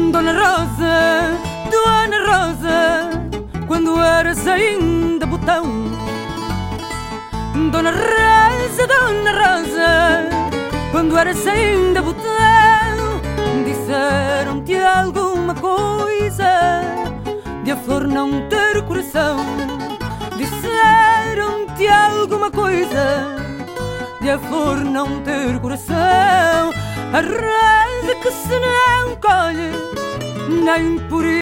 Dona Rosa, Dona Rosa, quando eras ainda botão. Dona Rosa, quando eras ainda botão. Disseram-te alguma coisa de a flor não ter coração. Disseram-te alguma coisa de a flor não ter coração. A rosa que se não colhe nem por